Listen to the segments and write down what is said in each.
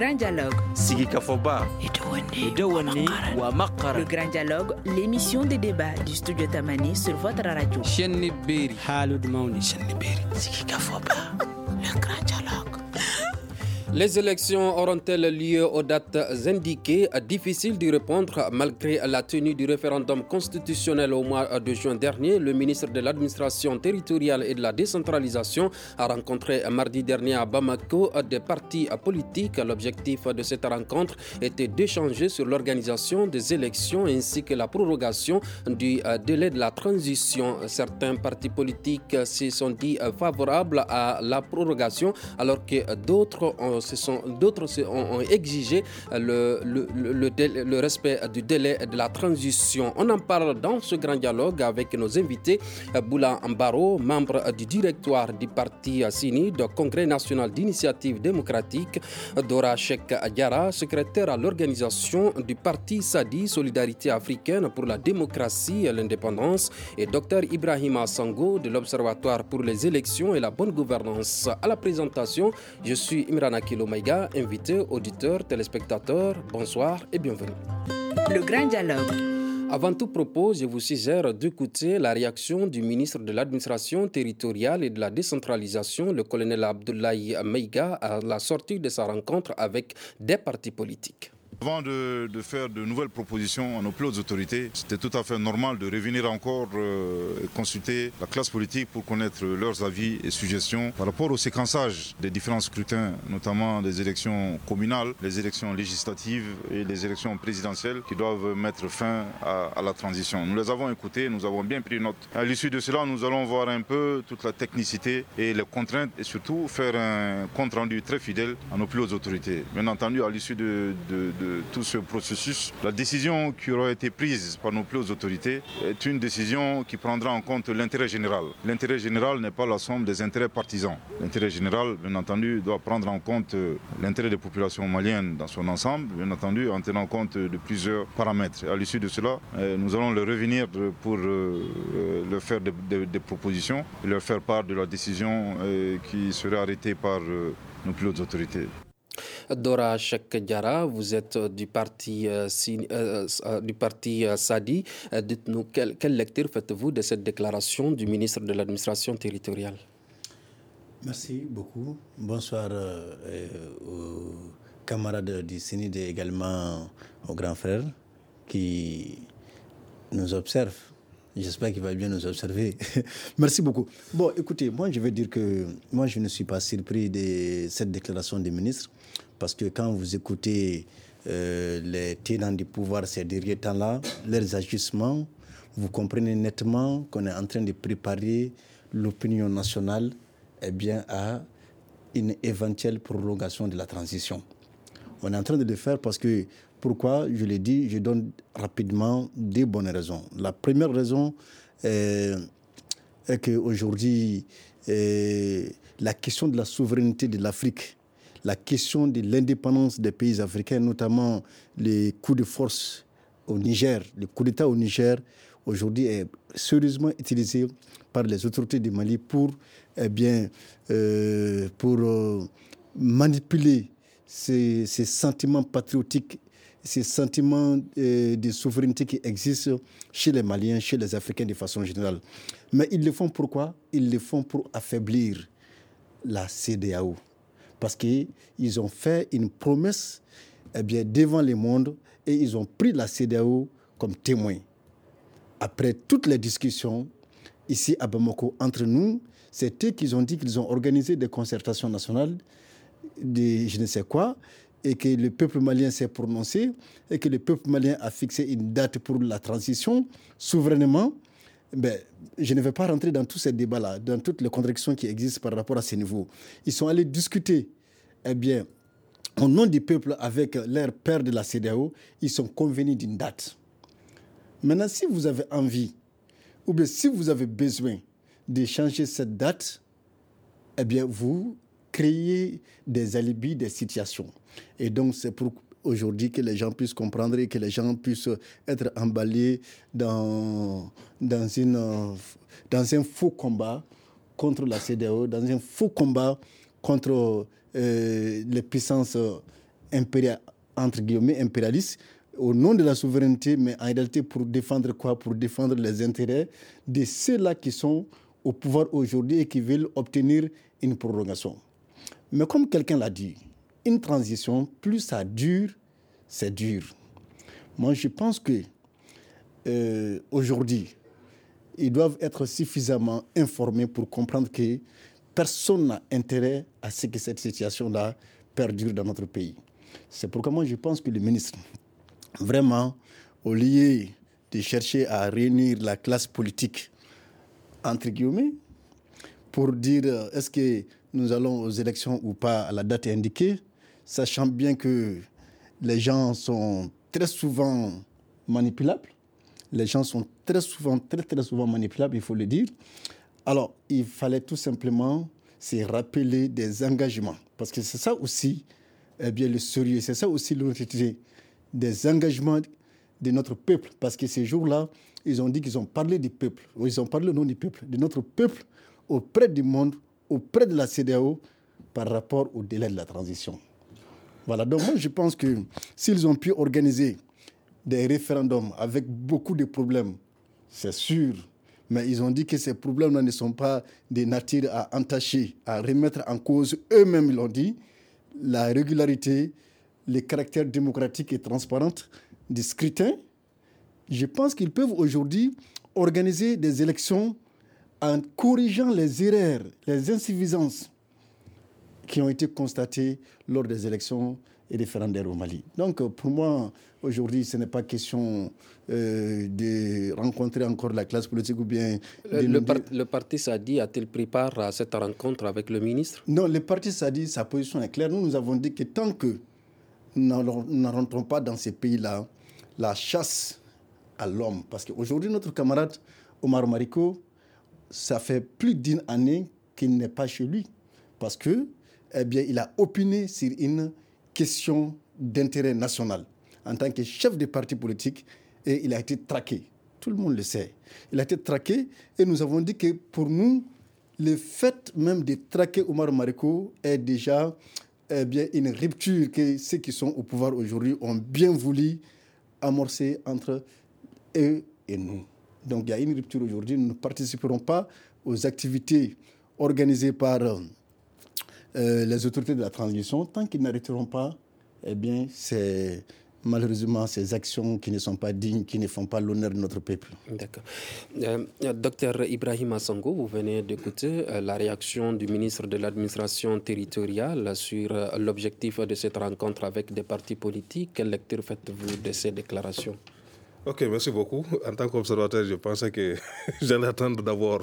grand dialogue. Sigi Kafoba. Idouane wa Makara. Le grand dialogue, l'émission des débats du studio Tamani sur votre radio. Chenni Beri. Haloud Mauni. Chenni Beri. Sigi Kafoba. Le grand dialogue. Les élections auront-elles lieu aux dates indiquées? Difficile d'y répondre malgré la tenue du référendum constitutionnel au mois de juin dernier. Le ministre de l'administration territoriale et de la décentralisation a rencontré mardi dernier à Bamako des partis politiques. L'objectif de cette rencontre était d'échanger sur l'organisation des élections ainsi que la prorogation du délai de la transition. Certains partis politiques se sont dit favorables à la prorogation alors que d'autres ont exigé le respect du délai de la transition. On en parle dans ce grand dialogue avec nos invités. Boula Mbaro, membre du directoire du parti CINID, Congrès national d'initiative démocratique. Dora Cheikh Diarra, secrétaire à l'organisation du parti SADI, Solidarité africaine pour la démocratie et l'indépendance. Et Dr Ibrahima Sango de l'Observatoire pour les élections et la bonne gouvernance. À la présentation, je suis Imran Akilo Maïga, invité, auditeur, téléspectateur, bonsoir et bienvenue. Le grand dialogue. Avant tout propos, je vous suggère d'écouter la réaction du ministre de l'administration territoriale et de la décentralisation, le colonel Abdoulaye Maïga, à la sortie de sa rencontre avec des partis politiques. Avant de faire de nouvelles propositions à nos plus hautes autorités, c'était tout à fait normal de revenir encore consulter la classe politique pour connaître leurs avis et suggestions par rapport au séquençage des différents scrutins, notamment des élections communales, les élections législatives et les élections présidentielles qui doivent mettre fin à la transition. Nous les avons écoutés, nous avons bien pris note. À l'issue de cela, nous allons voir un peu toute la technicité et les contraintes et surtout faire un compte rendu très fidèle à nos plus hautes autorités. Bien entendu, à l'issue de tout ce processus, la décision qui aura été prise par nos plus hautes autorités est une décision qui prendra en compte l'intérêt général. L'intérêt général n'est pas la somme des intérêts partisans. L'intérêt général, bien entendu, doit prendre en compte l'intérêt des populations maliennes dans son ensemble, bien entendu, en tenant compte de plusieurs paramètres. À l'issue de cela, nous allons leur revenir pour leur faire des propositions et leur faire part de la décision qui sera arrêtée par nos plus hautes autorités. Dora Cheikh Diarra, vous êtes du parti SADI. Dites-nous, quelle lecture faites-vous de cette déclaration du ministre de l'administration territoriale? Merci beaucoup. Bonsoir aux camarades du CINID et également aux grands frères qui nous observent. J'espère qu'il va bien nous observer. Merci beaucoup. Bon, écoutez, moi je vais dire que moi je ne suis pas surpris de cette déclaration du ministre parce que quand vous écoutez les tenants du pouvoir ces derniers temps-là, leurs ajustements, vous comprenez nettement qu'on est en train de préparer l'opinion nationale à une éventuelle prolongation de la transition. On est en train de le faire parce que, pourquoi je l'ai dit, je donne rapidement des bonnes raisons. La première raison est qu'aujourd'hui, la question de la souveraineté de l'Afrique, la question de l'indépendance des pays africains, notamment les coups de force au Niger, le coup d'État au Niger, aujourd'hui est sérieusement utilisé par les autorités du Mali pour manipuler ces sentiments patriotiques, ces sentiments de souveraineté qui existent chez les Maliens, chez les Africains de façon générale. Mais ils le font pourquoi? Ils le font pour affaiblir la CEDEAO. Parce qu'ils ont fait une promesse devant le monde et ils ont pris la CEDEAO comme témoin. Après toutes les discussions ici à Bamako entre nous, c'est eux qui ont dit qu'ils ont organisé des concertations nationales, je ne sais quoi, et que le peuple malien s'est prononcé, et que le peuple malien a fixé une date pour la transition souverainement. Je ne vais pas rentrer dans tous ces débats-là, dans toutes les contradictions qui existent par rapport à ce niveau. Ils sont allés discuter, au nom du peuple avec leur père de la CEDEAO, ils sont convenus d'une date. Maintenant, si vous avez envie, ou bien si vous avez besoin de changer cette date, vous créez des alibis, des situations. Et donc, c'est pour aujourd'hui que les gens puissent comprendre et que les gens puissent être emballés dans un faux combat contre la CEDEAO, dans un faux combat contre les puissances entre guillemets, impérialistes, au nom de la souveraineté, mais en réalité pour défendre quoi? Pour défendre les intérêts de ceux-là qui sont au pouvoir aujourd'hui et qui veulent obtenir une prorogation. Mais comme quelqu'un l'a dit, une transition, plus ça dure, c'est dur. Moi, je pense que aujourd'hui, ils doivent être suffisamment informés pour comprendre que personne n'a intérêt à ce que cette situation-là perdure dans notre pays. C'est pourquoi moi, je pense que le ministre, vraiment, au lieu de chercher à réunir la classe politique, entre guillemets, pour dire est-ce que nous allons aux élections ou pas à la date indiquée, sachant bien que les gens sont très souvent manipulables. Les gens sont très souvent manipulables, il faut le dire. Alors, il fallait tout simplement se rappeler des engagements. Parce que c'est ça aussi le sérieux, c'est ça aussi l'honnêteté des engagements de notre peuple. Parce que ces jours-là, ils ont dit qu'ils ont parlé du peuple. Ils ont parlé au nom du peuple, de notre peuple auprès du monde, auprès de la CEDEAO par rapport au délai de la transition. Voilà, donc moi je pense que s'ils ont pu organiser des référendums avec beaucoup de problèmes, c'est sûr, mais ils ont dit que ces problèmes-là ne sont pas de nature à entacher, à remettre en cause, eux-mêmes l'ont dit, la régularité, le caractère démocratique et transparent du scrutin. Je pense qu'ils peuvent aujourd'hui organiser des élections en corrigeant les erreurs, les insuffisances qui ont été constatées lors des élections et référendaires au Mali. Donc, pour moi, aujourd'hui, ce n'est pas question de rencontrer encore la classe politique ou bien... Le parti Sadi a-t-il pris part à cette rencontre avec le ministre? Non, le parti Sadi, sa position est claire. Nous avons dit que tant que nous ne rentrons pas dans ces pays-là, la chasse à l'homme, parce qu'aujourd'hui, notre camarade Omar Mariko, ça fait plus d'une année qu'il n'est pas chez lui, parce que, il a opiné sur une question d'intérêt national en tant que chef de parti politique et il a été traqué. Tout le monde le sait. Il a été traqué et nous avons dit que pour nous, le fait même de traquer Omar Mariko est déjà une rupture que ceux qui sont au pouvoir aujourd'hui ont bien voulu amorcer entre eux et nous. Donc il y a une rupture aujourd'hui. Nous ne participerons pas aux activités organisées par les autorités de la transition tant qu'ils n'arrêteront pas, c'est malheureusement ces actions qui ne sont pas dignes, qui ne font pas l'honneur de notre peuple. D'accord. Docteur Ibrahima Sango, vous venez d'écouter la réaction du ministre de l'administration territoriale sur l'objectif de cette rencontre avec des partis politiques. Quelle lecture faites-vous de ces déclarations? Ok, merci beaucoup. En tant qu'observateur, je pensais que j'allais attendre d'abord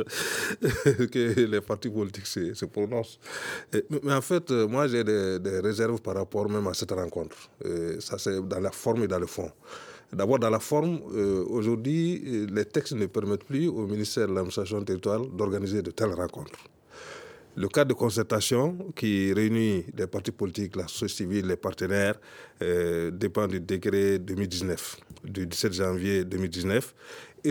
que les partis politiques se prononcent. Mais en fait, moi, j'ai des réserves par rapport même à cette rencontre. Ça, c'est dans la forme et dans le fond. D'abord, dans la forme, aujourd'hui, les textes ne permettent plus au ministère de l'administration territoriale d'organiser de telles rencontres. Le cadre de concertation qui réunit les partis politiques, la société civile, les partenaires, dépend du décret 2019, du 17 janvier 2019. Et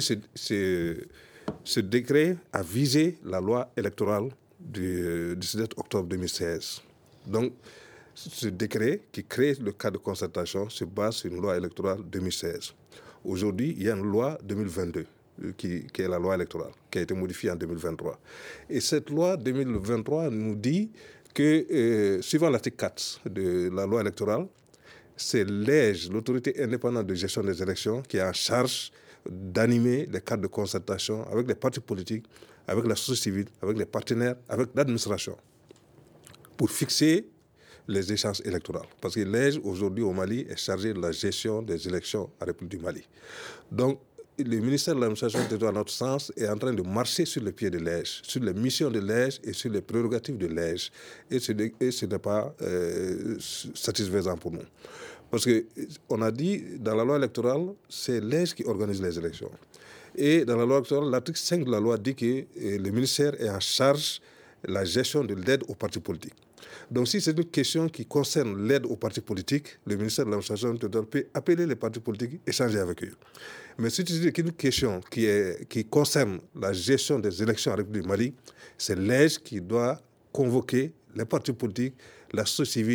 ce décret a visé la loi électorale du 17 octobre 2016. Donc, ce décret qui crée le cadre de concertation se base sur une loi électorale 2016. Aujourd'hui, il y a une loi 2022. Qui est la loi électorale, qui a été modifiée en 2023. Et cette loi 2023 nous dit que, suivant l'article 4 de la loi électorale, c'est l'EGE, l'autorité indépendante de gestion des élections, qui est en charge d'animer les cadres de concertation avec les partis politiques, avec la société civile, avec les partenaires, avec l'administration, pour fixer les échéances électorales. Parce que l'EGE, aujourd'hui au Mali, est chargé de la gestion des élections en République du Mali. Donc, le ministère de l'administration territoriale, à notre sens, est en train de marcher sur le pied de l'EGE, sur les missions de l'EGE et sur les prérogatives de l'EGE. Et ce n'est pas satisfaisant pour nous. Parce qu'on a dit, dans la loi électorale, c'est l'EGE qui organise les élections. Et dans la loi électorale, l'article 5 de la loi dit que le ministère est en charge de la gestion de l'aide aux partis politiques. Donc si c'est une question qui concerne l'aide aux partis politiques, le ministère de l'administration territoriale peut appeler les partis politiques et échanger avec eux. Mais si tu dis qu'une question qui concerne la gestion des élections en République du Mali, c'est l'EGE qui doit convoquer les partis politiques, la société civile,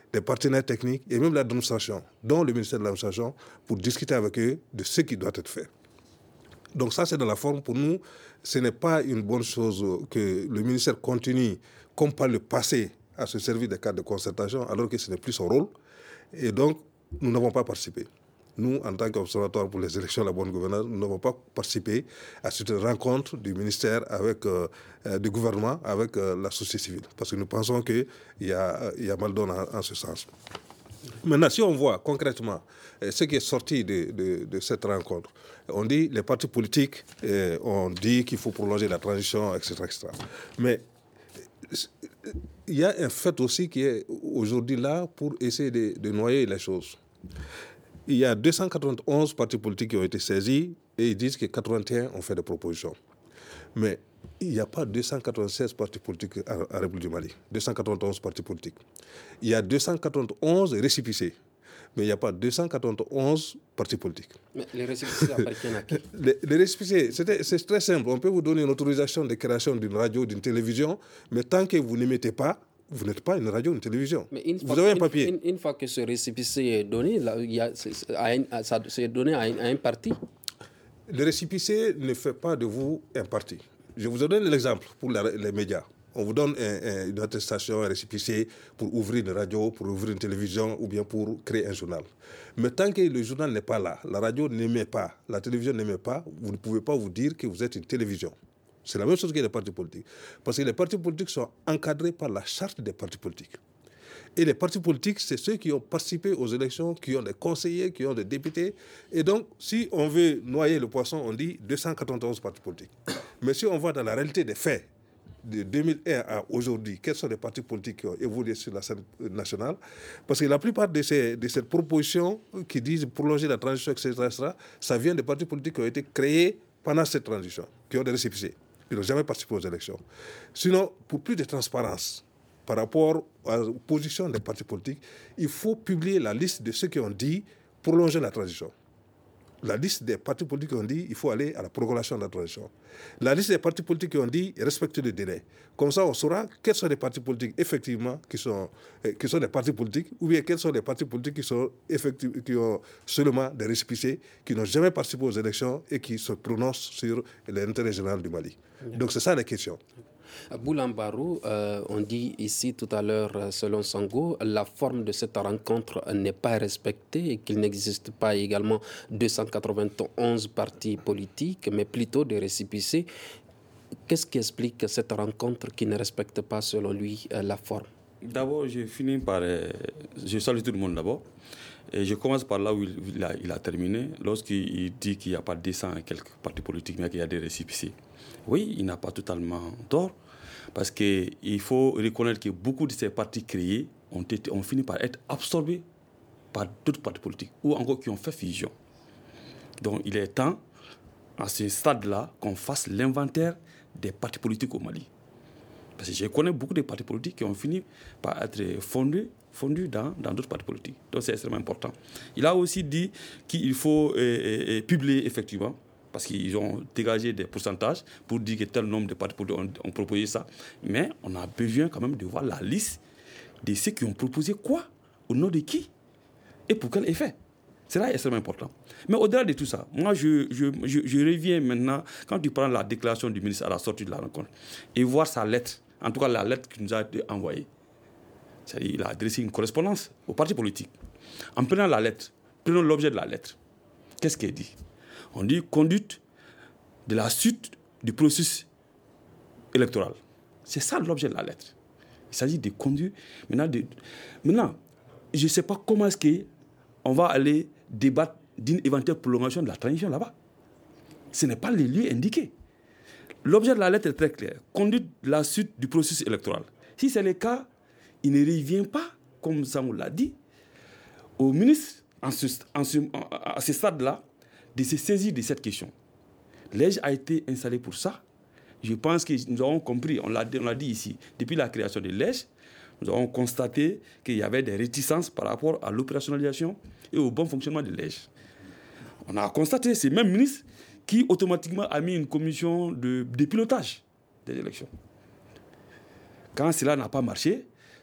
des partenaires techniques et même l'administration, dont le ministère de l'Administration, pour discuter avec eux de ce qui doit être fait. Donc ça, c'est dans la forme. Pour nous, ce n'est pas une bonne chose que le ministère continue, comme par le passé, à se servir des cadres de concertation, alors que ce n'est plus son rôle. Et donc, nous n'avons pas participé. Nous, en tant qu'observatoire pour les élections et la bonne gouvernance, nous n'avons pas participé à cette rencontre du ministère avec du gouvernement, avec la société civile. Parce que nous pensons qu'il y a mal donné en ce sens. Maintenant, si on voit concrètement ce qui est sorti de cette rencontre, on dit les partis politiques, on dit qu'il faut prolonger la transition, etc., etc. Mais il y a un fait aussi qui est aujourd'hui là pour essayer de noyer les choses. Il y a 291 partis politiques qui ont été saisis et ils disent que 81 ont fait des propositions. Mais il n'y a pas 296 partis politiques en République du Mali, 291 partis politiques. Il y a 291 récépissés, mais il n'y a pas 291 partis politiques. Mais les récépissés appartiennent à qui? Les récépissés, c'est très simple. On peut vous donner une autorisation de création d'une radio, d'une télévision, mais tant que vous ne mettez pas, vous n'êtes pas une radio, une télévision. Vous avez un papier. Une fois que ce récépissé est donné, c'est donné à un parti. Le récépissé ne fait pas de vous un parti. Je vous donne l'exemple pour les médias. On vous donne une attestation, un récépissé pour ouvrir une radio, pour ouvrir une télévision ou bien pour créer un journal. Mais tant que le journal n'est pas là, la radio n'émet pas, la télévision n'émet pas, vous ne pouvez pas vous dire que vous êtes une télévision. C'est la même chose que les partis politiques. Parce que les partis politiques sont encadrés par la charte des partis politiques. Et les partis politiques, c'est ceux qui ont participé aux élections, qui ont des conseillers, qui ont des députés. Et donc, si on veut noyer le poisson, on dit 291 partis politiques. Mais si on va dans la réalité des faits, de 2001 à aujourd'hui, quels sont les partis politiques qui ont évolué sur la scène nationale? Parce que la plupart de ces propositions qui disent prolonger la transition, etc., ça vient des partis politiques qui ont été créés pendant cette transition, qui ont des récépissés. Ils n'ont jamais participé aux élections. Sinon, pour plus de transparence par rapport à la position des partis politiques, il faut publier la liste de ceux qui ont dit prolonger la transition. La liste des partis politiques qui ont dit qu'il faut aller à la prolongation de la transition. La liste des partis politiques qui ont dit respecter le délai. Comme ça, on saura quels sont les partis politiques effectivement qui sont des partis politiques ou bien quels sont les partis politiques qui ont seulement des récépissés, qui n'ont jamais participé aux élections et qui se prononcent sur l'intérêt général du Mali. Donc c'est ça la question. Boulambarou, on dit ici tout à l'heure, selon Sango, la forme de cette rencontre n'est pas respectée et qu'il n'existe pas également 291 partis politiques, mais plutôt des récépissés. Qu'est-ce qui explique cette rencontre qui ne respecte pas, selon lui, la forme? D'abord, je finis par... je salue tout le monde d'abord. Et je commence par là où il a terminé, lorsqu'il dit qu'il n'y a pas 200 et quelques partis politiques, mais qu'il y a des récépissés. Oui, il n'a pas totalement tort, parce qu'il faut reconnaître que beaucoup de ces partis créés ont fini par être absorbés par d'autres partis politiques, ou encore qui ont fait fusion. Donc il est temps, à ce stade-là, qu'on fasse l'inventaire des partis politiques au Mali. Parce que je connais beaucoup de partis politiques qui ont fini par être fondus dans d'autres partis politiques. Donc c'est extrêmement important. Il a aussi dit qu'il faut publier effectivement, parce qu'ils ont dégagé des pourcentages pour dire que tel nombre de partis politiques ont proposé ça. Mais on a besoin quand même de voir la liste de ceux qui ont proposé quoi, au nom de qui et pour quel effet. C'est là extrêmement important. Mais au-delà de tout ça, moi je reviens maintenant, quand tu prends la déclaration du ministre à la sortie de la rencontre, et voir sa lettre, en tout cas la lettre qui nous a été envoyée. C'est-à-dire qu'il a adressé une correspondance aux partis politiques. En prenant la lettre, prenons l'objet de la lettre. Qu'est-ce qu'elle dit? On dit conduite de la suite du processus électoral. C'est ça l'objet de la lettre. Il s'agit de conduire. Maintenant, je ne sais pas comment est-ce qu'on va aller débattre d'une éventuelle prolongation de la transition là-bas. Ce n'est pas les lieux indiqués. L'objet de la lettre est très clair. Conduite de la suite du processus électoral. Si c'est le cas, il ne revient pas, comme Samuel l'a dit, au ministre, à ce stade-là, de se saisir de cette question. L'EJ a été installé pour ça. Je pense que nous avons compris, on l'a dit ici, depuis la création de l'EJ, nous avons constaté qu'il y avait des réticences par rapport à l'opérationnalisation et au bon fonctionnement de l'EJ. On a constaté ces mêmes ministres qui automatiquement a mis une commission de pilotage des élections. Quand cela n'a pas marché,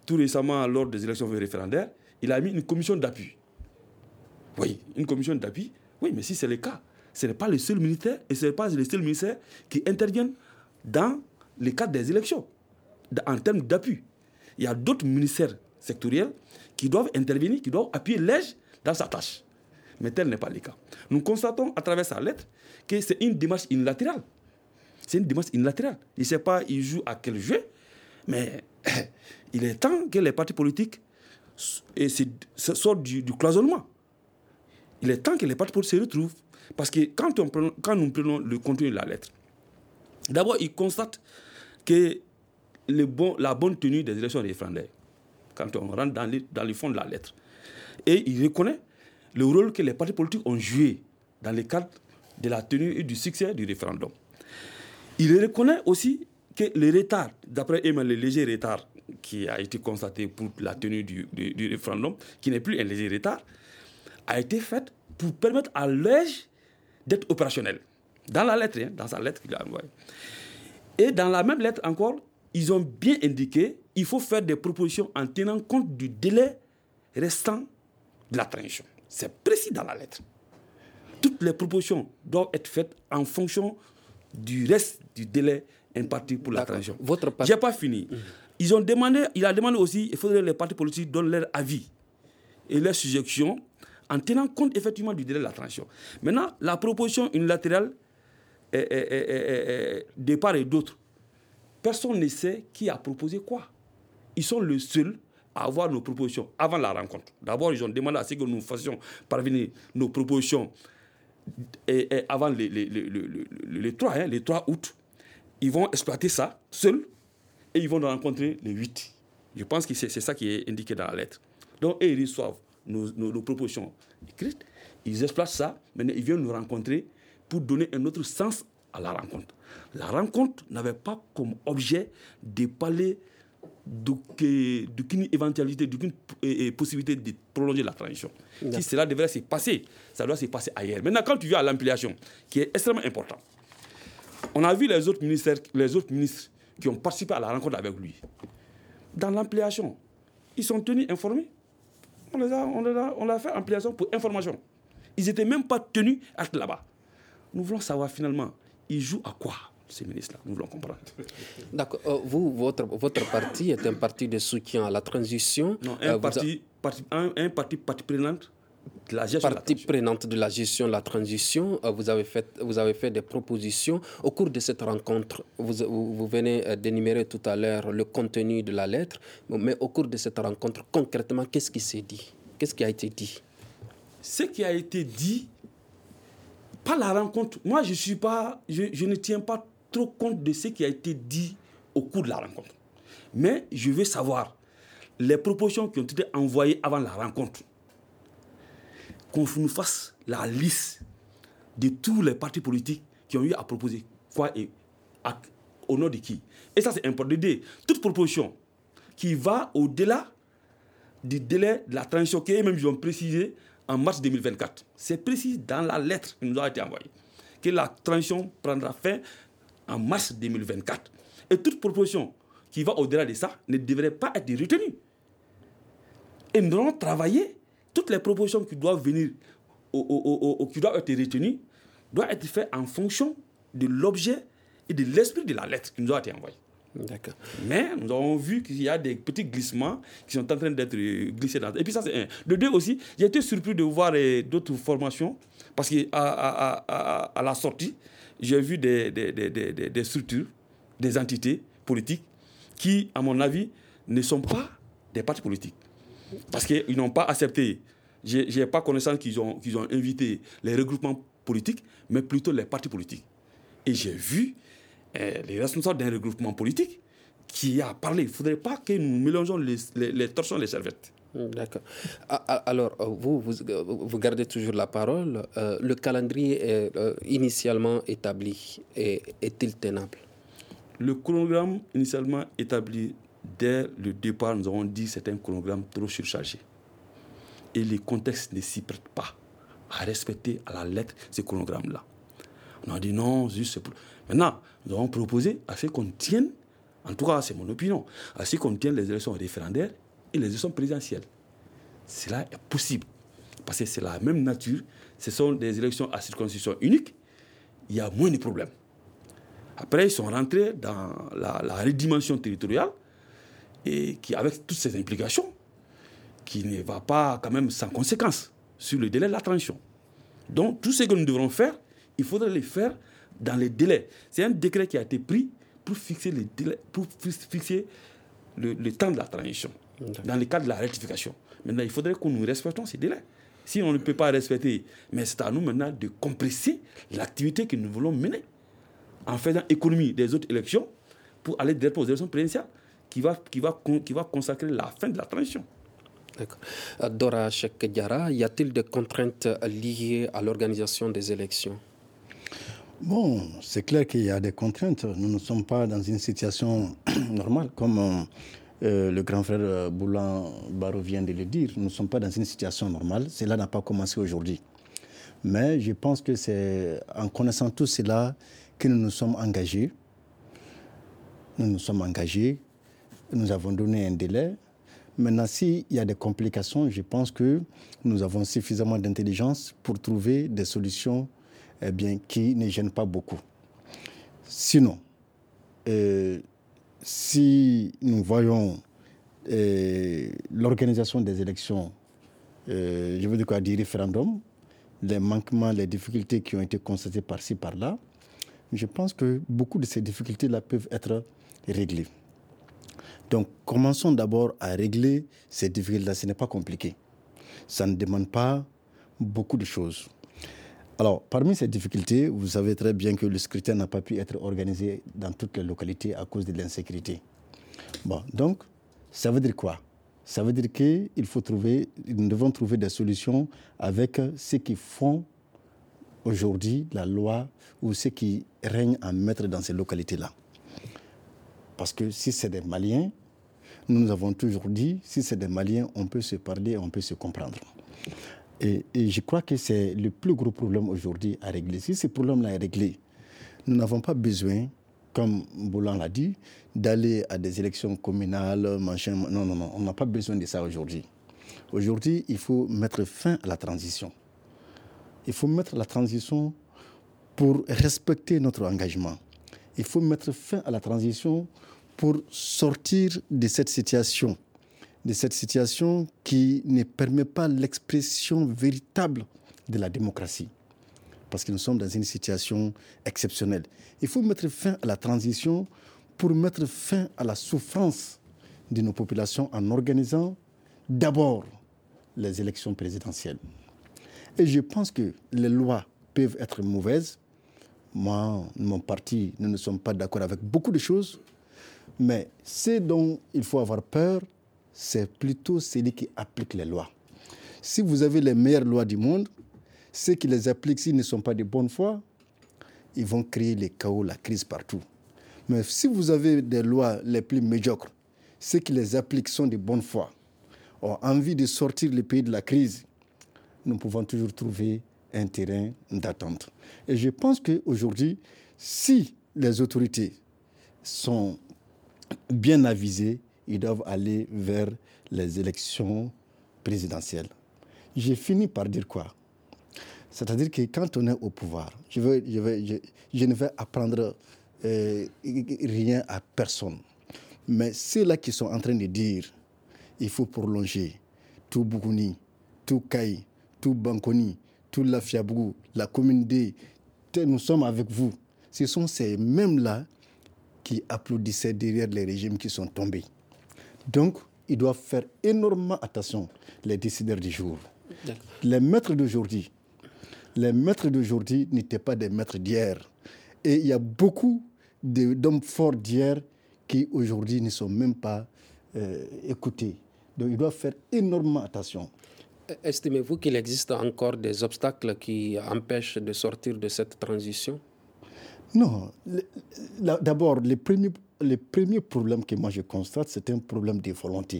tout récemment, lors des élections référendaires, il a mis une commission d'appui. Oui, une commission d'appui. Oui, mais si c'est le cas, ce n'est pas le seul ministère et ce n'est pas les seuls ministères qui interviennent dans le cadre des élections, en termes d'appui. Il y a d'autres ministères sectoriels qui doivent intervenir, qui doivent appuyer l'EJ dans sa tâche. Mais tel n'est pas le cas. Nous constatons à travers sa lettre que c'est une démarche unilatérale. C'est une démarche unilatérale. Il ne sait pas, il joue à quel jeu, mais il est temps que les partis politiques sortent du cloisonnement. Il est temps que les partis politiques se retrouvent. Parce que quand nous prenons le contenu de la lettre, d'abord, il constate que la bonne tenue des élections référendaires, quand on rentre dans le fond de la lettre, et il reconnaît le rôle que les partis politiques ont joué dans le cadre de la tenue et du succès du référendum. Il reconnaît aussi que le retard, d'après Emmanuel, le léger retard qui a été constaté pour la tenue du référendum, qui n'est plus un léger retard, a été fait pour permettre à l'EJ d'être opérationnel. Dans la lettre, dans sa lettre qu'il a envoyée. Et dans la même lettre encore, ils ont bien indiqué qu'il faut faire des propositions en tenant compte du délai restant de la transition. C'est précis dans la lettre. Toutes les propositions doivent être faites en fonction du reste du délai imparti pour la transition. Je n'ai pas fini. Il a demandé aussi qu'il faudrait que les partis politiques donnent leur avis et leurs suggestions en tenant compte effectivement du délai de la transition. Maintenant, la proposition unilatérale de part et d'autre, personne ne sait qui a proposé quoi. Ils sont les seuls à avoir nos propositions avant la rencontre. D'abord, ils ont demandé à ce que nous fassions parvenir nos propositions avant le 3 août. Ils vont exploiter ça seuls et ils vont nous rencontrer le 8. Je pense que c'est ça qui est indiqué dans la lettre. Donc, ils reçoivent nos propositions écrites, ils exploitent ça, maintenant ils viennent nous rencontrer pour donner un autre sens à la rencontre. La rencontre n'avait pas comme objet de parler d'aucune éventualité, d'aucune possibilité de prolonger la transition. Si cela devrait se passer, ça doit se passer ailleurs. Maintenant, quand tu viens à l'ampliation, qui est extrêmement important, on a vu les autres ministres qui ont participé à la rencontre avec lui. Dans l'ampliation, ils sont tenus informés. On a fait ampliation pour information. Ils n'étaient même pas tenus à être là-bas. Nous voulons savoir finalement, ils jouent à quoi, ces ministres-là? Nous voulons comprendre. D'accord. Votre parti est un parti de soutien à la transition. Non, un parti prenante de la gestion de la gestion de la transition. Vous avez fait des propositions. Au cours de cette rencontre, vous venez d'énumérer tout à l'heure le contenu de la lettre, mais au cours de cette rencontre, concrètement, qu'est-ce qui s'est dit? Qu'est-ce qui a été dit? Ce qui a été dit, pas la rencontre. Moi, je ne tiens pas trop compte de ce qui a été dit au cours de la rencontre. Mais je veux savoir les propositions qui ont été envoyées avant la rencontre. Qu'on nous fasse la liste de tous les partis politiques qui ont eu à proposer quoi et au nom de qui. Et ça, c'est important. Toute proposition qui va au-delà du délai de la transition qu'eux-mêmes ils ont précisé en mars 2024. C'est précis dans la lettre qui nous a été envoyée que la transition prendra fin en mars 2024. Et toute proposition qui va au-delà de ça ne devrait pas être retenue. Et nous allons travailler. Toutes les propositions qui doivent venir, qui doivent être retenues, doivent être faites en fonction de l'objet et de l'esprit de la lettre qui nous a été envoyée. D'accord. Mais nous avons vu qu'il y a des petits glissements qui sont en train d'être glissés dans. Et puis ça, c'est un. De deux aussi, j'ai été surpris de voir d'autres formations, parce qu'à la sortie, j'ai vu des structures, des entités politiques qui, à mon avis, ne sont pas des partis politiques. Parce qu'ils n'ont pas accepté, je n'ai pas connaissance qu'ils ont invité les regroupements politiques, mais plutôt les partis politiques. Et j'ai vu les responsables d'un regroupement politique qui a parlé. Il ne faudrait pas que nous mélangeons les torchons et les serviettes. D'accord. Alors, vous gardez toujours la parole. Le calendrier initialement établi est-il tenable? Le chronogramme initialement établi dès le départ, nous avons dit que c'est un chronogramme trop surchargé. Et les contextes ne s'y prêtent pas à respecter à la lettre ce chronogramme-là. On a dit non, juste c'est pour... Maintenant, nous avons proposé à ce qu'on tienne En tout cas, c'est mon opinion. À ce qu'on tient les élections référendaires et les élections présidentielles. Cela est possible. Parce que c'est la même nature. Ce sont des élections à circonscription unique. Il y a moins de problèmes. Après, ils sont rentrés dans la redimension territoriale et qui, avec toutes ces implications, qui ne va pas quand même sans conséquence sur le délai de la transition. Donc, tout ce que nous devrons faire, il faudrait le faire dans les délais. C'est un décret qui a été pris pour fixer les délais, pour fixer le temps de la transition, dans le cadre de la rectification. Maintenant, il faudrait que nous respections ces délais. Si on ne peut pas respecter, mais c'est à nous maintenant de compresser l'activité que nous voulons mener en faisant économie des autres élections pour aller directement aux élections présidentielles qui va consacrer la fin de la transition. D'accord. Dora Cheikh Diarra, y a-t-il des contraintes liées à l'organisation des élections? Bon, c'est clair qu'il y a des contraintes. Nous ne sommes pas dans une situation normale, comme le grand frère Boulan Barrow vient de le dire. Nous ne sommes pas dans une situation normale. Cela n'a pas commencé aujourd'hui. Mais je pense que c'est en connaissant tout cela que nous nous sommes engagés. Nous nous sommes engagés. Nous avons donné un délai. Maintenant, s'il y a des complications, je pense que nous avons suffisamment d'intelligence pour trouver des solutions qui ne gênent pas beaucoup. Sinon, si nous voyons l'organisation des élections, je veux dire quoi, du référendum, les manquements, les difficultés qui ont été constatées par-ci, par-là, je pense que beaucoup de ces difficultés-là peuvent être réglées. Donc, commençons d'abord à régler ces difficultés-là. Ce n'est pas compliqué. Ça ne demande pas beaucoup de choses. Alors, parmi ces difficultés, vous savez très bien que le scrutin n'a pas pu être organisé dans toutes les localités à cause de l'insécurité. Bon, donc, ça veut dire quoi? Ça veut dire que nous devons trouver des solutions avec ceux qui font aujourd'hui la loi ou ceux qui règnent en maître dans ces localités-là. Parce que si c'est des Maliens, nous avons toujours dit, si c'est des Maliens, on peut se parler, on peut se comprendre. Et je crois que c'est le plus gros problème aujourd'hui à régler. Si ce problème-là est réglé, nous n'avons pas besoin, comme Boulan l'a dit, d'aller à des élections communales, machin. Non, on n'a pas besoin de ça aujourd'hui. Aujourd'hui, il faut mettre fin à la transition. Il faut mettre la transition pour respecter notre engagement. Il faut mettre fin à la transition pour sortir de cette situation qui ne permet pas l'expression véritable de la démocratie. Parce que nous sommes dans une situation exceptionnelle. Il faut mettre fin à la transition pour mettre fin à la souffrance de nos populations en organisant d'abord les élections présidentielles. Et je pense que les lois peuvent être mauvaises. Moi, mon parti, nous ne sommes pas d'accord avec beaucoup de choses. Mais ce dont il faut avoir peur, c'est plutôt celui qui applique les lois. Si vous avez les meilleures lois du monde, ceux qui les appliquent, s'ils ne sont pas de bonne foi, ils vont créer le chaos, la crise partout. Mais si vous avez des lois les plus médiocres, ceux qui les appliquent sont de bonne foi, ont envie de sortir le pays de la crise, nous pouvons toujours trouver un terrain d'attente. Et je pense qu'aujourd'hui, si les autorités sont bien avisées, ils doivent aller vers les élections présidentielles. J'ai fini par dire quoi? C'est-à-dire que quand on est au pouvoir, je ne vais apprendre rien à personne. Mais ceux-là qui sont en train de dire il faut prolonger tout Bougouni, tout Kaï, tout Bankoni, tout Lafiabougou, la commune D, nous sommes avec vous. Ce sont ces mêmes-là qui applaudissaient derrière les régimes qui sont tombés. Donc, ils doivent faire énormément attention, les décideurs du jour. Les maîtres d'aujourd'hui n'étaient pas des maîtres d'hier. Et il y a beaucoup d'hommes forts d'hier qui aujourd'hui ne sont même pas écoutés. Donc, ils doivent faire énormément attention. Estimez-vous qu'il existe encore des obstacles qui empêchent de sortir de cette transition? Non. D'abord, le premier problème que moi je constate, c'est un problème de volonté.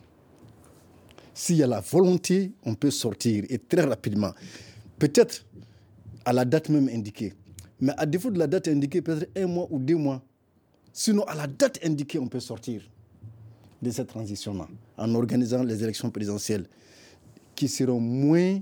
S'il y a la volonté, on peut sortir et très rapidement. Peut-être à la date même indiquée. Mais à défaut de la date indiquée, peut-être 1 mois ou 2 mois, Sinon, à la date indiquée, on peut sortir de cette transition-là en organisant les élections présidentielles qui seront moins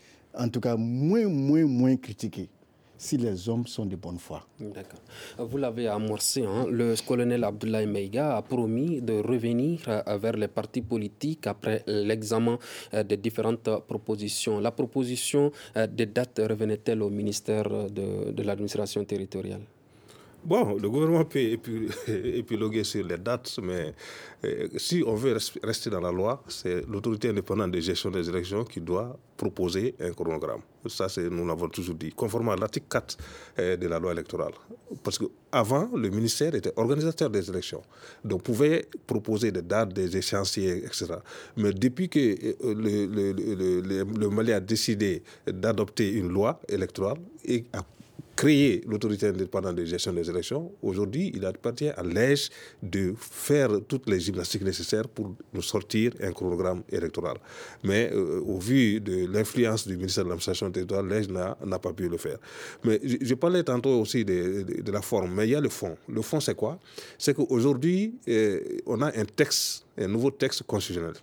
critiquées si les hommes sont de bonne foi. D'accord. Vous l'avez amorcé, le colonel Abdoulaye Maïga a promis de revenir vers les partis politiques après l'examen des différentes propositions. La proposition des dates revenait-elle au ministère de l'administration territoriale? Bon, le gouvernement peut épiloguer sur les dates, mais si on veut rester dans la loi, c'est l'autorité indépendante de gestion des élections qui doit proposer un chronogramme. Ça, nous l'avons toujours dit, conformément à l'article 4 de la loi électorale. Parce qu'avant, le ministère était organisateur des élections, donc pouvait proposer des dates, des échéanciers, etc. Mais depuis que le Mali a décidé d'adopter une loi électorale et a créer l'autorité indépendante de gestion des élections, aujourd'hui, il appartient à l'EJ de faire toutes les gymnastiques nécessaires pour nous sortir un chronogramme électoral. Mais au vu de l'influence du ministère de l'administration territoriale, l'EJ n'a pas pu le faire. Mais je parlais tantôt aussi de la forme, mais il y a le fond. Le fond, c'est quoi? C'est qu'aujourd'hui, on a un nouveau texte constitutionnel.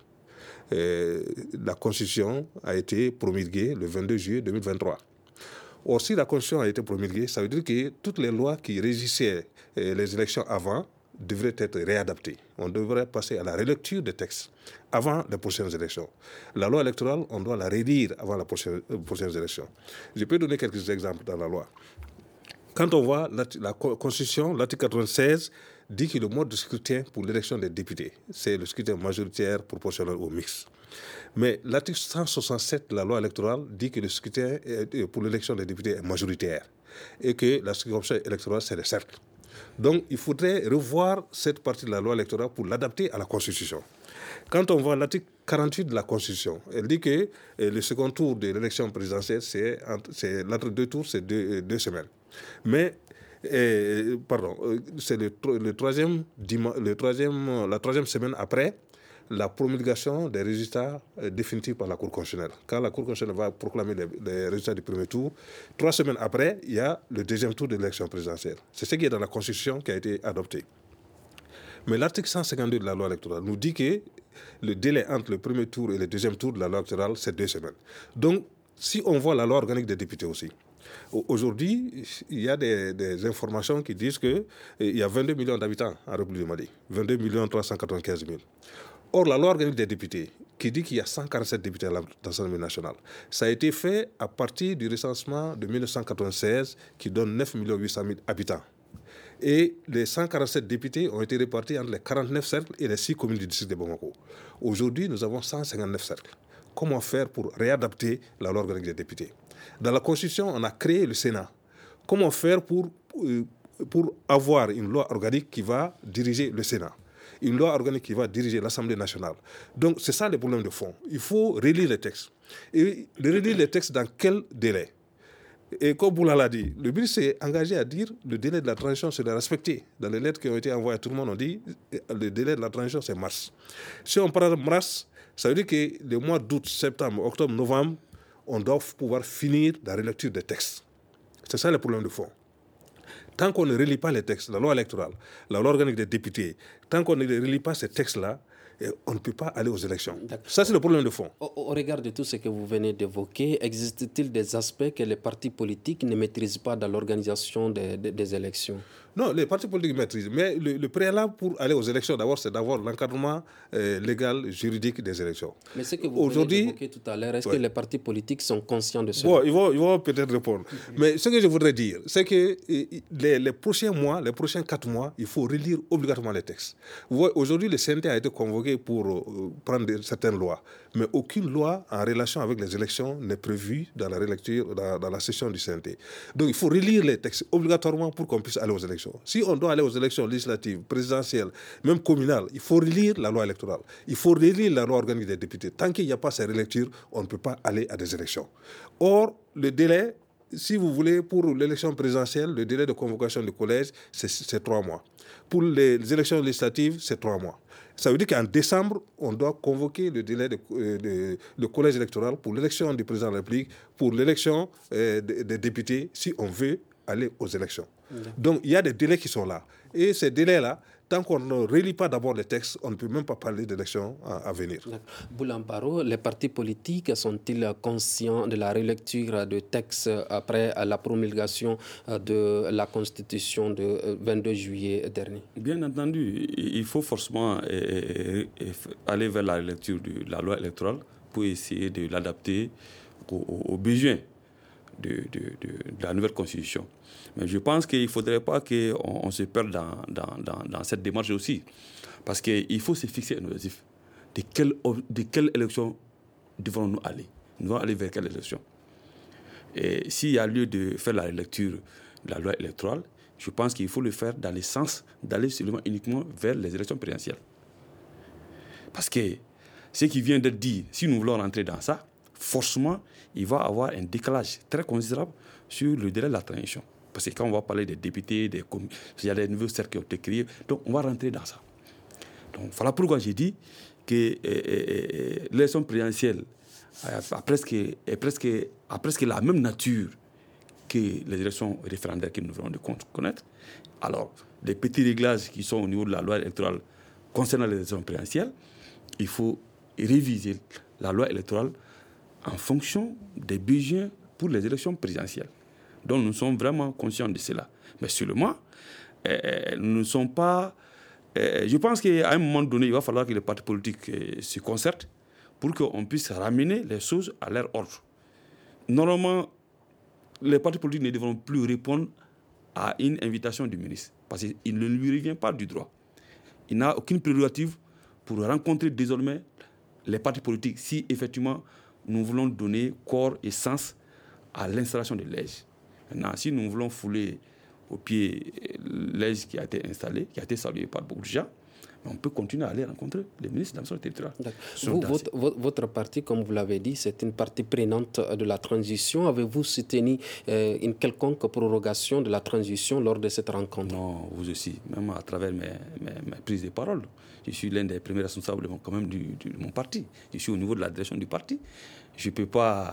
La Constitution a été promulguée le 22 juillet 2023. Or, si la Constitution a été promulguée, ça veut dire que toutes les lois qui régissaient les élections avant devraient être réadaptées. On devrait passer à la relecture des textes avant les prochaines élections. La loi électorale, on doit la relire avant les prochaines élections. Je peux donner quelques exemples dans la loi. Quand on voit la Constitution, l'article 96 dit que le mode de scrutin pour l'élection des députés, c'est le scrutin majoritaire proportionnel au mix. Mais l'article 167 de la loi électorale dit que le scrutin pour l'élection des députés est majoritaire et que la circonscription électorale, c'est le cercle. Donc, il faudrait revoir cette partie de la loi électorale pour l'adapter à la Constitution. Quand on voit l'article 48 de la Constitution, elle dit que le second tour de l'élection présidentielle, c'est l'entre deux tours, c'est deux semaines. Mais c'est la troisième semaine après la promulgation des résultats définitifs par la Cour constitutionnelle. Quand la Cour constitutionnelle va proclamer les résultats du premier tour, 3 semaines après, il y a le deuxième tour de l'élection présidentielle. C'est ce qui est dans la Constitution qui a été adopté. Mais l'article 152 de la loi électorale nous dit que le délai entre le premier tour et le deuxième tour de la loi électorale, c'est 2 semaines. Donc, si on voit la loi organique des députés aussi, aujourd'hui, il y a des informations qui disent qu'il y a 22 millions d'habitants en République du Mali, 22 395 000. Or, la loi organique des députés, qui dit qu'il y a 147 députés à l'Assemblée nationale, ça a été fait à partir du recensement de 1996 qui donne 9 800 000 habitants. Et les 147 députés ont été répartis entre les 49 cercles et les 6 communes du district de Bamako. Aujourd'hui, nous avons 159 cercles. Comment faire pour réadapter la loi organique des députés? Dans la Constitution, on a créé le Sénat. Comment faire pour avoir une loi organique qui va diriger le Sénat? Une loi organique qui va diriger l'Assemblée nationale. Donc, c'est ça le problème de fond. Il faut relire les textes. Et relire les textes dans quel délai? Et comme Boula l'a dit, le ministre s'est engagé à dire que le délai de la transition sera respecté. Dans les lettres qui ont été envoyées à tout le monde, on dit que le délai de la transition, c'est mars. Si on parle de mars, ça veut dire que les mois d'août, septembre, octobre, novembre, on doit pouvoir finir la relecture des textes. C'est ça le problème de fond. Tant qu'on ne relit pas les textes, la loi électorale, la loi organique des députés, tant qu'on ne relit pas ces textes-là, on ne peut pas aller aux élections. Ça, c'est le problème de fond. Au regard de tout ce que vous venez d'évoquer, existe-t-il des aspects que les partis politiques ne maîtrisent pas dans l'organisation des élections? Non, les partis politiques maîtrisent. Mais le préalable pour aller aux élections, d'abord, c'est d'avoir l'encadrement légal, juridique des élections. Mais ce que vous venez d'évoquer tout à l'heure, est-ce que les partis politiques sont conscients de cela? Bon, ils vont peut-être répondre. Mais ce que je voudrais dire, c'est que les prochains mois, les prochains 4 mois, il faut relire obligatoirement les textes. Aujourd'hui, le CNT a été convoqué pour prendre certaines lois. Mais aucune loi en relation avec les élections n'est prévue dans la relecture, dans la session du CNT. Donc il faut relire les textes obligatoirement pour qu'on puisse aller aux élections. Si on doit aller aux élections législatives, présidentielles, même communales, il faut relire la loi électorale. Il faut relire la loi organique des députés. Tant qu'il n'y a pas ces relectures, on ne peut pas aller à des élections. Or, le délai, si vous voulez, pour l'élection présidentielle, le délai de convocation du collège, c'est 3 mois. Pour les élections législatives, c'est 3 mois. Ça veut dire qu'en décembre, on doit convoquer le délai de collège électoral pour l'élection du président de la République, pour l'élection des députés, si on veut aller aux élections. Donc il y a des délais qui sont là. Et ces délais-là, tant qu'on ne relit pas d'abord les textes, on ne peut même pas parler d'élections à venir. Boulamparo, les partis politiques sont-ils conscients de la relecture de textes après la promulgation de la Constitution de 22 juillet dernier? Bien entendu, il faut forcément aller vers la relecture de la loi électorale pour essayer de l'adapter aux besoins de la nouvelle Constitution. Mais je pense qu'il ne faudrait pas qu'on se perde dans cette démarche aussi. Parce qu'il faut se fixer un objectif. De quelle élection devons-nous aller? Nous devons aller vers quelle élection? Et s'il y a lieu de faire la lecture de la loi électorale, je pense qu'il faut le faire dans le sens d'aller uniquement vers les élections présidentielles. Parce que ce qui vient d'être dit, si nous voulons rentrer dans ça, forcément, il va y avoir un décalage très considérable sur le délai de la transition. Parce que quand on va parler des députés, il y a des nouveaux cercles qui ont été créés, donc on va rentrer dans ça. Donc voilà pourquoi j'ai dit que l'élection présidentielle a presque la même nature que les élections référendaires que nous venons de connaître. Alors, les petits réglages qui sont au niveau de la loi électorale concernant les élections présidentielles, il faut réviser la loi électorale en fonction des besoins pour les élections présidentielles. Donc nous sommes vraiment conscients de cela. Mais seulement, nous ne sommes pas... je pense qu'à un moment donné, il va falloir que les partis politiques se concertent pour qu'on puisse ramener les choses à leur ordre. Normalement, les partis politiques ne devront plus répondre à une invitation du ministre, parce qu'il ne lui revient pas du droit. Il n'a aucune prérogative pour rencontrer désormais les partis politiques si effectivement nous voulons donner corps et sens à l'installation de l'EJ. Maintenant, si nous voulons fouler au pied l'EJ qui a été installé, qui a été salué par beaucoup de gens, on peut continuer à aller rencontrer les ministres d'administration territoriale. Votre parti, comme vous l'avez dit, c'est une partie prenante de la transition. Avez-vous soutenu une quelconque prorogation de la transition lors de cette rencontre? Non, vous aussi, même à travers mes prises de parole. Je suis l'un des premiers responsables quand même de mon parti. Je suis au niveau de la direction du parti. Je ne peux pas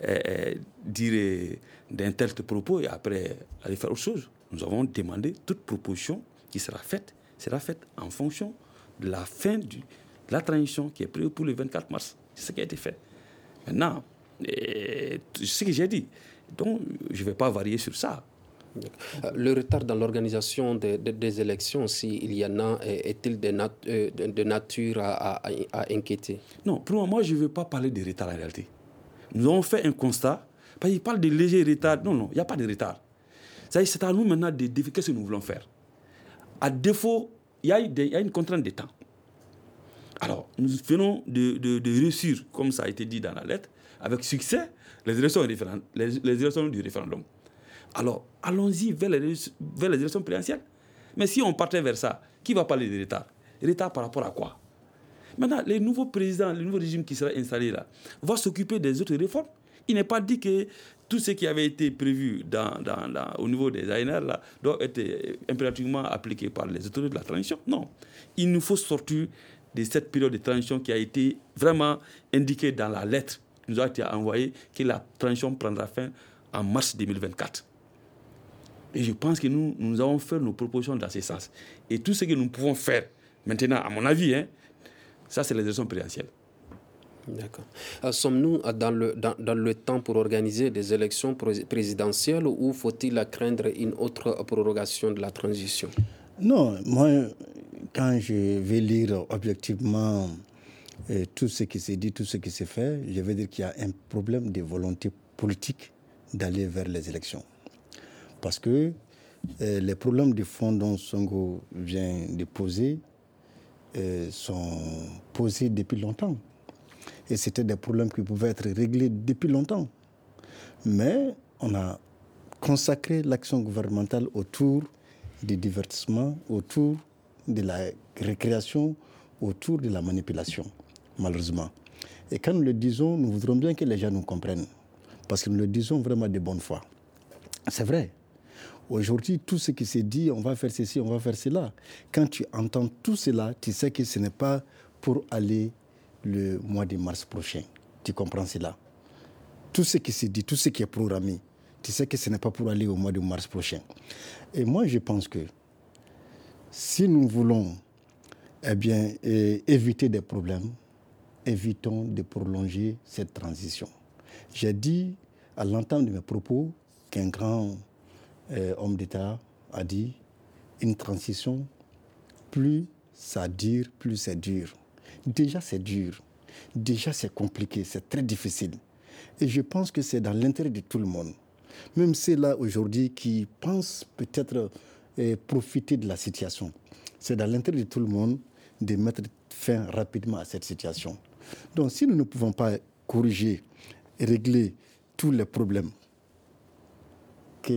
dire d'un tel propos et après aller faire autre chose. Nous avons demandé toute proposition qui sera faite en fonction de la fin de la transition qui est prévue pour le 24 mars. C'est ce qui a été fait. Maintenant, c'est ce que j'ai dit. Donc, je ne vais pas varier sur ça. Le retard dans l'organisation des élections, s'il y en a, est-il de nature à inquiéter? Non, pour moi, je ne veux pas parler de retard en réalité. Nous avons fait un constat. Il parle de léger retard. Non, il n'y a pas de retard. C'est à nous maintenant de définir ce que nous voulons faire. À défaut, il y a une contrainte de temps. Alors, nous venons de réussir, comme ça a été dit dans la lettre, avec succès, les élections du référendum. Alors, allons-y vers les élections présidentielles. Mais si on partait vers ça, qui va parler de retard? Retard par rapport à quoi? Maintenant, les nouveaux présidents, le nouveau régime qui sera installé là, va s'occuper des autres réformes. Il n'est pas dit que tout ce qui avait été prévu au niveau des ANR là, doit être impérativement appliqué par les autorités de la transition. Non. Il nous faut sortir de cette période de transition qui a été vraiment indiquée dans la lettre qui nous a été envoyée, que la transition prendra fin en mars 2024. Et je pense que nous avons fait nos propositions dans ce sens. Et tout ce que nous pouvons faire maintenant, à mon avis, ça c'est les élections présidentielles. D'accord. Sommes-nous dans le temps pour organiser des élections présidentielles ou faut-il craindre une autre prorogation de la transition? Non, moi, quand je vais lire objectivement tout ce qui s'est dit, tout ce qui s'est fait, je vais dire qu'il y a un problème de volonté politique d'aller vers les élections. Parce que les problèmes de fond dont Sonko vient de poser sont posés depuis longtemps. Et c'était des problèmes qui pouvaient être réglés depuis longtemps. Mais on a consacré l'action gouvernementale autour du divertissement, autour de la récréation, autour de la manipulation, malheureusement. Et quand nous le disons, nous voudrons bien que les gens nous comprennent. Parce que nous le disons vraiment de bonne foi. C'est vrai. Aujourd'hui, tout ce qui s'est dit, on va faire ceci, on va faire cela. Quand tu entends tout cela, tu sais que ce n'est pas pour aller le mois de mars prochain. Tu comprends cela? Tout ce qui s'est dit, tout ce qui est programmé, tu tu sais que ce n'est pas pour aller au mois de mars prochain. Et moi, je pense que si nous voulons éviter des problèmes, évitons de prolonger cette transition. J'ai dit à l'entame de mes propos qu'un grand homme d'État a dit une transition, plus ça dure, plus c'est dur. Déjà c'est dur, déjà c'est compliqué, c'est très difficile. Et je pense que c'est dans l'intérêt de tout le monde. Même ceux-là aujourd'hui qui pensent peut-être profiter de la situation. C'est dans l'intérêt de tout le monde de mettre fin rapidement à cette situation. Donc si nous ne pouvons pas corriger et régler tous les problèmes que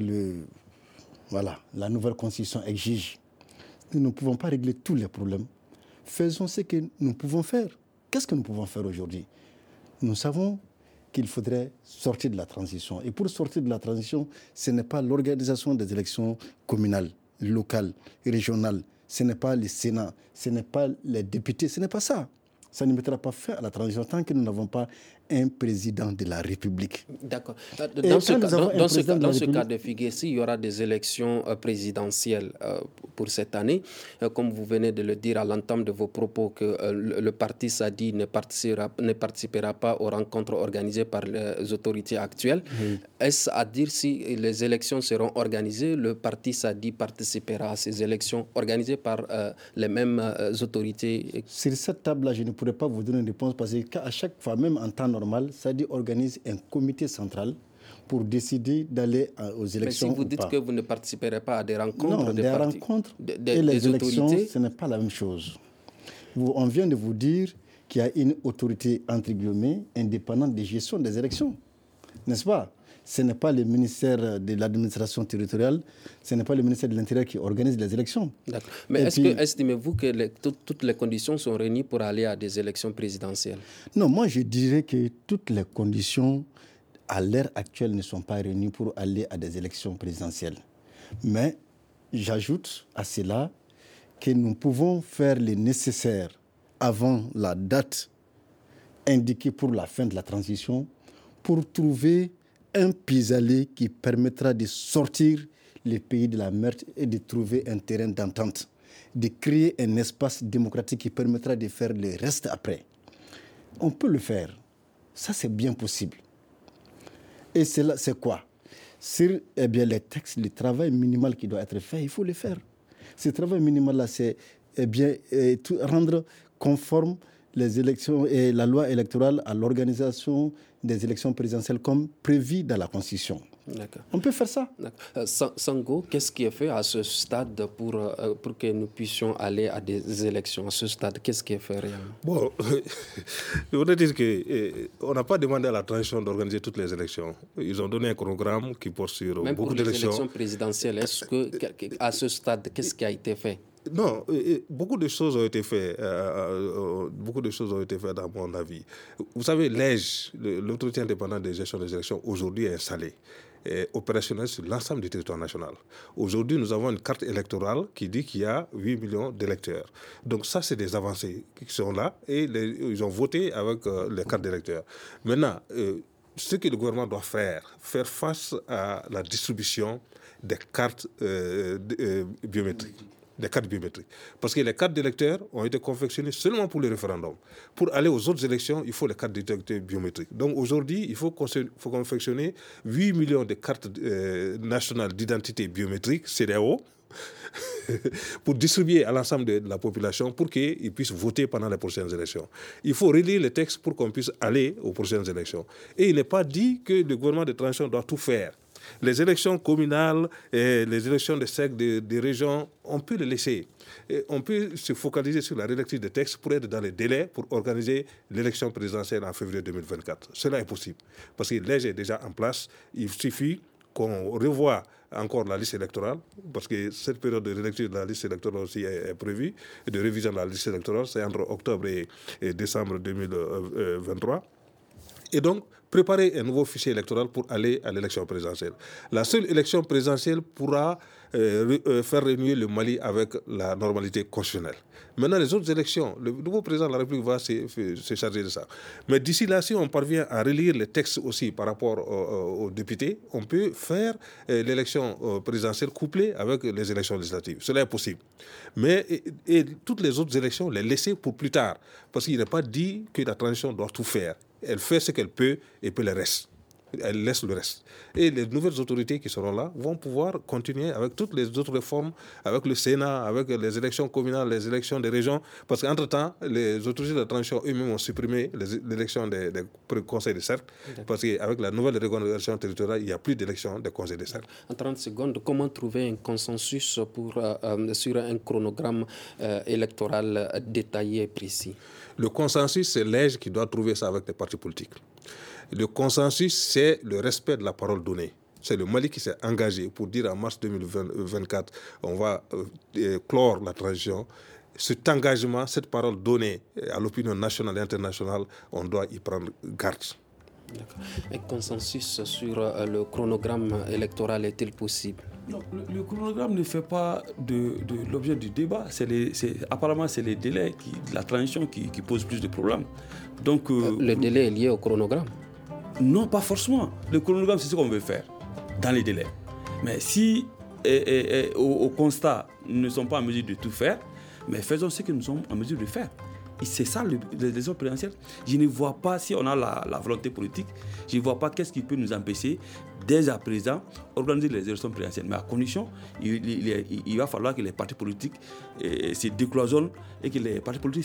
la nouvelle constitution exige, nous ne pouvons pas régler tous les problèmes. Faisons ce que nous pouvons faire. Qu'est-ce que nous pouvons faire aujourd'hui? Nous savons qu'il faudrait sortir de la transition. Et pour sortir de la transition, ce n'est pas l'organisation des élections communales, locales, régionales, ce n'est pas le Sénat, ce n'est pas les députés, ce n'est pas ça. Ça ne mettra pas fin à la transition tant que nous n'avons pas un président de la République. D'accord. Dans ce cas de figure, s'il y aura des élections présidentielles pour cette année, comme vous venez de le dire à l'entame de vos propos, que le parti SADI ne participera pas aux rencontres organisées par les autorités actuelles, est-ce à dire si les élections seront organisées, le parti SADI participera à ces élections organisées par les mêmes autorités? Sur cette table-là, je ne pourrais pas vous donner une réponse parce qu'à chaque fois, même en temps normal, SADI organise un comité central pour décider d'aller aux élections. Mais si vous dites que vous ne participerez pas à des rencontres, non, des rencontres et les élections, ce n'est pas la même chose. On vient de vous dire qu'il y a une autorité, entre guillemets, indépendante de gestion des élections. N'est-ce pas? Ce n'est pas le ministère de l'administration territoriale, ce n'est pas le ministère de l'Intérieur qui organise les élections. D'accord. Mais estimez-vous que toutes les conditions sont réunies pour aller à des élections présidentielles? Non, moi je dirais que toutes les conditions à l'heure actuelle ne sont pas réunies pour aller à des élections présidentielles. Mais j'ajoute à cela que nous pouvons faire le nécessaire avant la date indiquée pour la fin de la transition pour trouver un pis-aller qui permettra de sortir les pays de la merde et de trouver un terrain d'entente, de créer un espace démocratique qui permettra de faire le reste après. On peut le faire. Ça, c'est bien possible. Et c'est quoi? Sur les textes, le travail minimal qui doit être fait, il faut le faire. Ce travail minimal-là, c'est rendre conforme les élections et la loi électorale à l'organisation des élections présidentielles comme prévu dans la Constitution. D'accord. On peut faire ça. Sango, qu'est-ce qui est fait à ce stade pour que nous puissions aller à des élections? À ce stade, qu'est-ce qui est fait réellement? Bon, je voudrais dire qu'on n'a pas demandé à la transition d'organiser toutes les élections. Ils ont donné un programme qui porte sur même beaucoup pour les d'élections. élections présidentielles, est-ce que, à ce stade, qu'est-ce qui a été fait? Non, beaucoup de choses ont été faites. Beaucoup de choses ont été faites, à mon avis. Vous savez, l'EGE, l'autorité indépendante de gestion des élections, aujourd'hui est installée, opérationnelle sur l'ensemble du territoire national. Aujourd'hui, nous avons une carte électorale qui dit qu'il y a 8 millions d'électeurs. Donc ça, c'est des avancées qui sont là et ils ont voté avec les cartes d'électeurs. Maintenant, ce que le gouvernement doit faire face à la distribution des cartes biométriques. Des cartes biométriques. Parce que les cartes d'électeurs ont été confectionnées seulement pour le référendum. Pour aller aux autres élections, il faut les cartes d'électeurs biométriques. Donc aujourd'hui, il faut confectionner 8 millions de cartes nationales d'identité biométrique, CDAO, pour distribuer à l'ensemble de la population pour qu'ils puissent voter pendant les prochaines élections. Il faut relire les textes pour qu'on puisse aller aux prochaines élections. Et il n'est pas dit que le gouvernement de transition doit tout faire. Les élections communales, et les élections de sectes, des régions, on peut les laisser. Et on peut se focaliser sur la rédaction des textes pour être dans les délais pour organiser l'élection présidentielle en février 2024. Cela est possible, parce que l'EGE est déjà en place. Il suffit qu'on revoie encore la liste électorale, parce que cette période de relecture de la liste électorale aussi est prévue, et de révision de la liste électorale, c'est entre octobre et décembre 2023. et donc préparer un nouveau fichier électoral pour aller à l'élection présidentielle. La seule élection présidentielle pourra faire renouer le Mali avec la normalité constitutionnelle. Maintenant, les autres élections, le nouveau président de la République va se charger de ça. Mais d'ici là, si on parvient à relire les textes aussi par rapport aux députés, on peut faire l'élection présidentielle couplée avec les élections législatives. Cela est possible. Mais et toutes les autres élections, les laisser pour plus tard. Parce qu'il n'est pas dit que la transition doit tout faire. Elle fait ce qu'elle peut et puis le reste. Elle laisse le reste. Et les nouvelles autorités qui seront là vont pouvoir continuer avec toutes les autres réformes, avec le Sénat, avec les élections communales, les élections des régions. Parce qu'entre-temps, les autorités de transition eux-mêmes ont supprimé l'élection des conseils de cercle. Parce qu'avec la nouvelle régulation territoriale, il n'y a plus d'élection des conseils de cercle. En 30 secondes, comment trouver un consensus sur un chronogramme électoral détaillé et précis? Le consensus, c'est l'EJ qui doit trouver ça avec les partis politiques. Le consensus, c'est le respect de la parole donnée. C'est le Mali qui s'est engagé pour dire en mars 2024, on va clore la transition. Cet engagement, cette parole donnée à l'opinion nationale et internationale, on doit y prendre garde. D'accord. Un consensus sur le chronogramme électoral est-il possible? Non, le chronogramme ne fait pas de l'objet du débat. Apparemment, c'est les délais, la transition qui pose plus de problèmes. Donc, le délai est lié au chronogramme? Non, pas forcément. Le chronogramme, c'est ce qu'on veut faire dans les délais. Mais si au constat, nous ne sommes pas en mesure de tout faire, mais faisons ce que nous sommes en mesure de faire. Et c'est ça les élections présidentielles. Je ne vois pas, si on a la volonté politique, je ne vois pas qu'est-ce qui peut nous empêcher, dès à présent, organiser les élections présidentielles. Mais à condition, il va falloir que les partis politiques se décloisonnent et que les partis politiques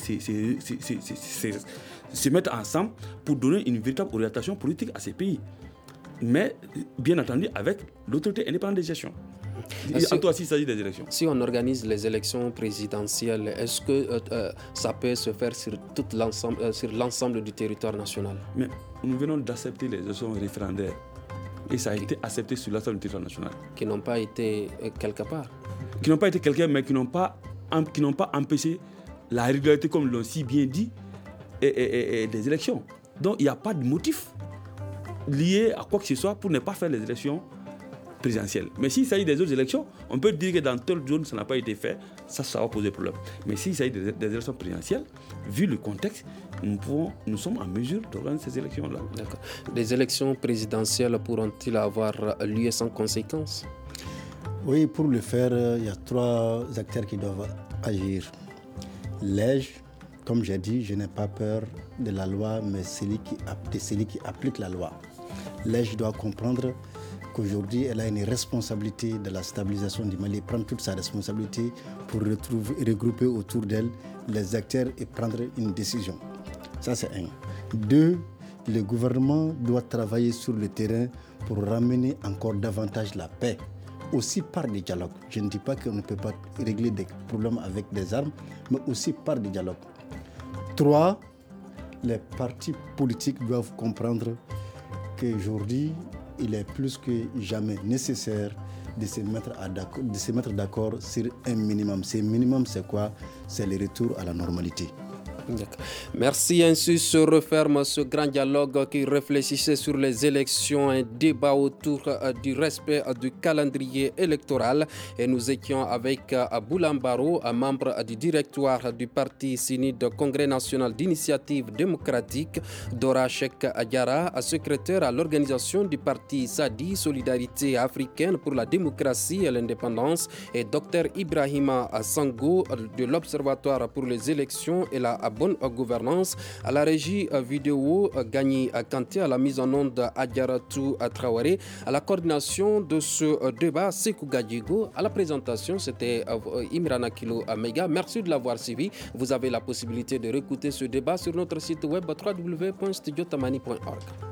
se mettent ensemble pour donner une véritable orientation politique à ces pays. Mais, bien entendu, avec l'autorité indépendante de gestion. En toi, s'il s'agit des élections. Si on organise les élections présidentielles, est-ce que ça peut se faire sur l'ensemble du territoire national? Mais nous venons d'accepter les élections référendaires. Et ça a été accepté sur l'ensemble du territoire national. Qui n'ont pas été quelque part? Qui n'ont pas été quelque part, mais qui n'ont pas empêché la régularité, comme l'ont si bien dit, et des élections. Donc il n'y a pas de motif lié à quoi que ce soit pour ne pas faire les élections présidentielles. Mais s'il s'agit des autres élections, on peut dire que dans telle zone, ça n'a pas été fait, ça va poser problème. Mais s'il s'agit des élections présidentielles, vu le contexte, nous sommes en mesure d'organiser ces élections-là. D'accord. Les élections présidentielles pourront-ils avoir lieu sans conséquence? Oui, pour le faire, il y a 3 acteurs qui doivent agir. L'EJ, comme j'ai dit, je n'ai pas peur de la loi, mais celui qui applique la loi. L'EJ doit comprendre qu'aujourd'hui, elle a une responsabilité de la stabilisation du Mali, prendre toute sa responsabilité pour regrouper autour d'elle les acteurs et prendre une décision. Ça, c'est 1. 2, le gouvernement doit travailler sur le terrain pour ramener encore davantage la paix, aussi par des dialogues. Je ne dis pas qu'on ne peut pas régler des problèmes avec des armes, mais aussi par des dialogues. 3, les partis politiques doivent comprendre qu'aujourd'hui, il est plus que jamais nécessaire de se mettre d'accord sur un minimum. Ce minimum, c'est quoi? C'est le retour à la normalité. Merci. Ainsi se referme ce grand dialogue qui réfléchissait sur les élections, un débat autour du respect du calendrier électoral. Et nous étions avec Boulambaro, membre du directoire du parti SINID Congrès national d'initiative démocratique, Dora Cheikh Diarra, secrétaire à l'organisation du parti SADI, Solidarité africaine pour la démocratie et l'indépendance, et Dr Ibrahima Sango de l'Observatoire pour les élections et la bonne gouvernance. À la régie vidéo, Gagny Kanté, à la mise en onde, Adjaratou Traoré, à la coordination de ce débat, Sekou Gadjigo, à la présentation, c'était Imrana Kilo Amega. Merci de l'avoir suivi. Vous avez la possibilité de réécouter ce débat sur notre site web www.studiotamani.org.